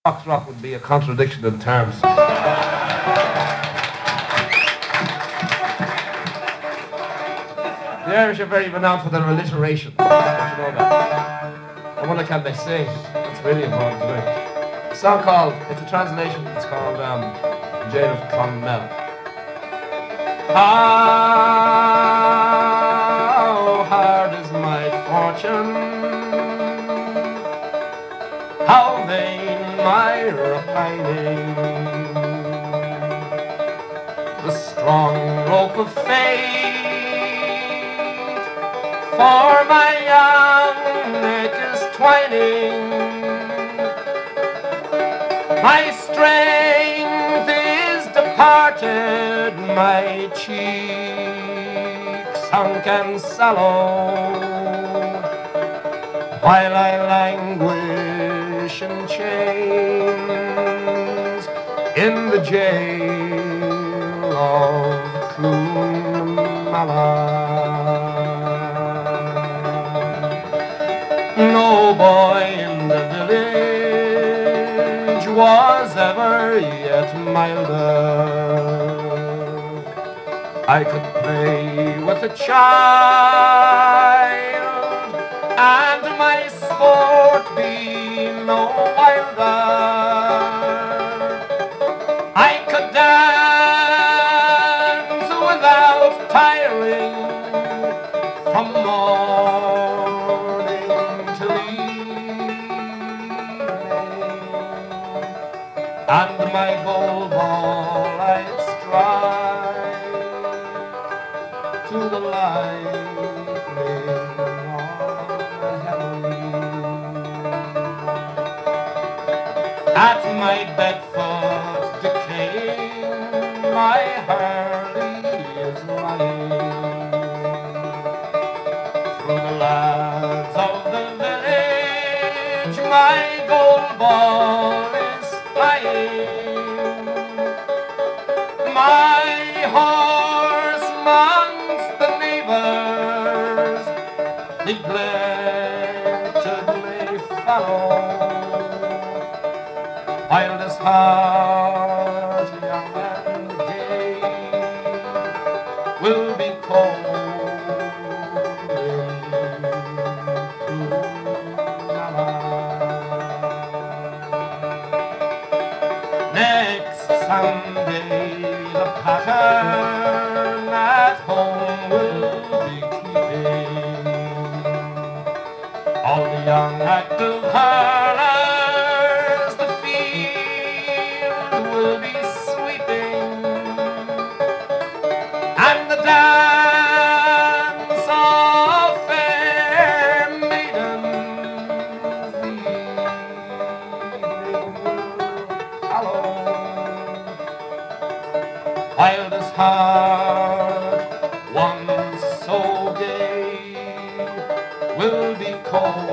Foxtrot would be a contradiction in terms. The Irish are very renowned for their alliteration. You know that. And when can they sing? That's really important to me. A song called, it's a translation, it's called Jane of Clonmel. How hard is my fortune? How vain my repining? The strong rope of fate for my young neck is twining. My strength is departed, my cheek sunk and sallow, while I languish in chains in the jail of Clonmala. No boy in the village was ever yet milder. I could play with a child and my sport be no wilder. I could dance without tiring from morning till evening, and my gold ball I'd strike to the lightning of heaven. At my Bedford decaying, my Harley is lying. Through the lads of the village, my gold ball is flying. My horse amongst the neighbors neglectedly follow, while this heart, young and gay, will be cold in Clonmala. Next Sunday the pattern at home will be keeping. All the young active hurlers the field will be sweeping, and the dance of fair maidens the evening will follow, while this heart, once so gay, will be cold